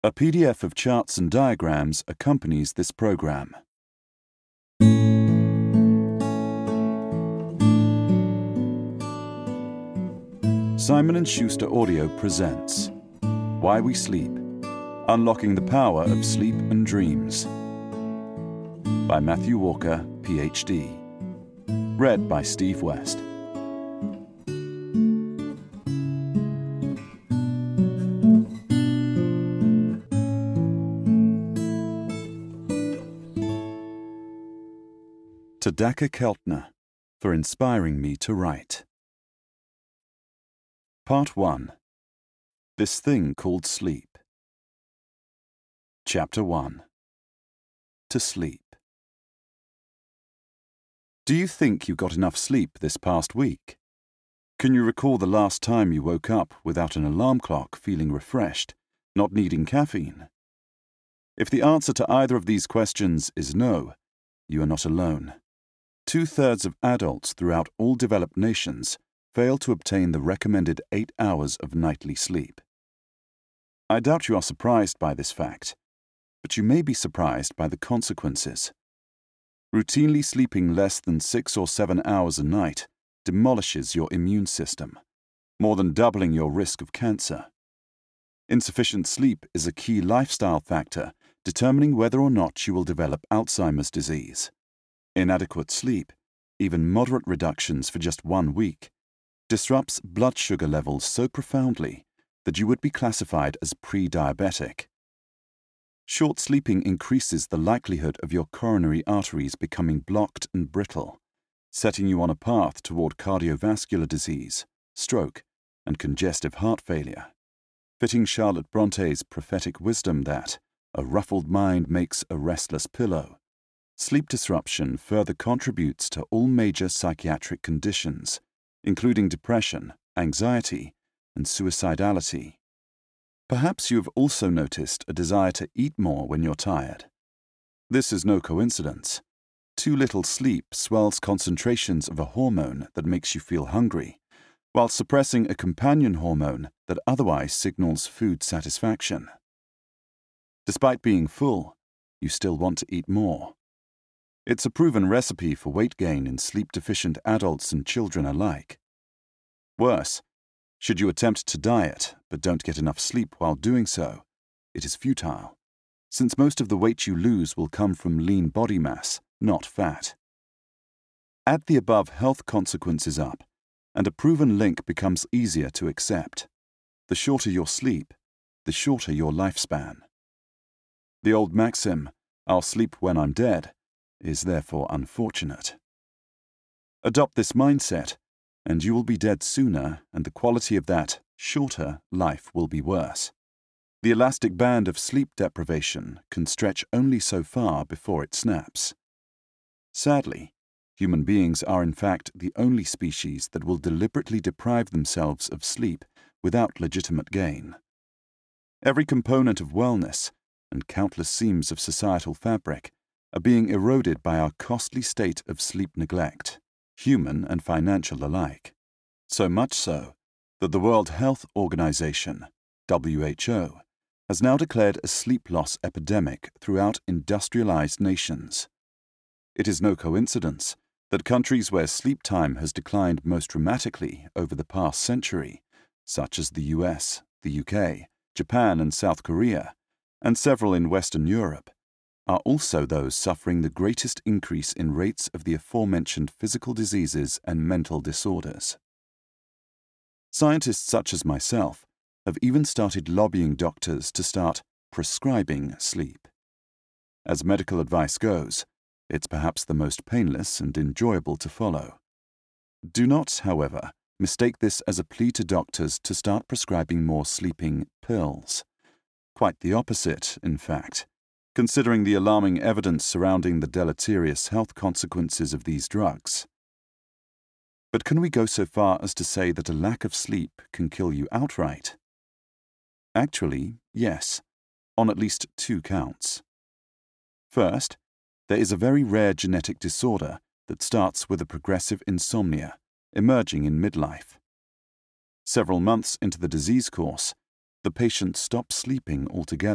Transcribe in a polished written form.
A PDF of charts and diagrams accompanies this program. Simon & Schuster Audio presents Why We Sleep: Unlocking the Power of Sleep and Dreams by Matthew Walker, PhD. Read by Steve West. To Dacher Keltner, for inspiring me to write. Part 1. This Thing Called Sleep. Chapter 1. To Sleep. Do you think you got enough sleep this past week? Can you recall the last time you woke up without an alarm clock, feeling refreshed, not needing caffeine? If the answer to either of these questions is no, you are not alone. 2/3 of adults throughout all developed nations fail to obtain the recommended 8 hours of nightly sleep. I doubt you are surprised by this fact, but you may be surprised by the consequences. Routinely sleeping less than 6 or 7 hours a night demolishes your immune system, more than doubling your risk of cancer. Insufficient sleep is a key lifestyle factor determining whether or not you will develop Alzheimer's disease. Inadequate sleep, even moderate reductions for just 1 week, disrupts blood sugar levels so profoundly that you would be classified as pre-diabetic. Short sleeping increases the likelihood of your coronary arteries becoming blocked and brittle, setting you on a path toward cardiovascular disease, stroke, and congestive heart failure, fitting Charlotte Bronte's prophetic wisdom that a ruffled mind makes a restless pillow. Sleep disruption further contributes to all major psychiatric conditions, including depression, anxiety, and suicidality. Perhaps you have also noticed a desire to eat more when you're tired. This is no coincidence. Too little sleep swells concentrations of a hormone that makes you feel hungry, while suppressing a companion hormone that otherwise signals food satisfaction. Despite being full, you still want to eat more. It's a proven recipe for weight gain in sleep-deficient adults and children alike. Worse, should you attempt to diet but don't get enough sleep while doing so, it is futile, since most of the weight you lose will come from lean body mass, not fat. Add the above health consequences up, and a proven link becomes easier to accept. The shorter your sleep, the shorter your lifespan. The old maxim, "I'll sleep when I'm dead," is therefore unfortunate. Adopt this mindset, and you will be dead sooner, and the quality of that shorter life will be worse. The elastic band of sleep deprivation can stretch only so far before it snaps. Sadly, human beings are in fact the only species that will deliberately deprive themselves of sleep without legitimate gain. Every component of wellness and countless seams of societal fabric are being eroded by our costly state of sleep neglect, human and financial alike. So much so that the World Health Organization, WHO, has now declared a sleep loss epidemic throughout industrialized nations. It is no coincidence that countries where sleep time has declined most dramatically over the past century, such as the US, the UK, Japan, and South Korea, and several in Western Europe, are also those suffering the greatest increase in rates of the aforementioned physical diseases and mental disorders. Scientists such as myself have even started lobbying doctors to start prescribing sleep. As medical advice goes, it's perhaps the most painless and enjoyable to follow. Do not, however, mistake this as a plea to doctors to start prescribing more sleeping pills. Quite the opposite, in fact, considering the alarming evidence surrounding the deleterious health consequences of these drugs. But can we go so far as to say that a lack of sleep can kill you outright? Actually, yes, on at least 2 counts. First, there is a very rare genetic disorder that starts with a progressive insomnia, emerging in midlife. Several months into the disease course, the patient stops sleeping altogether.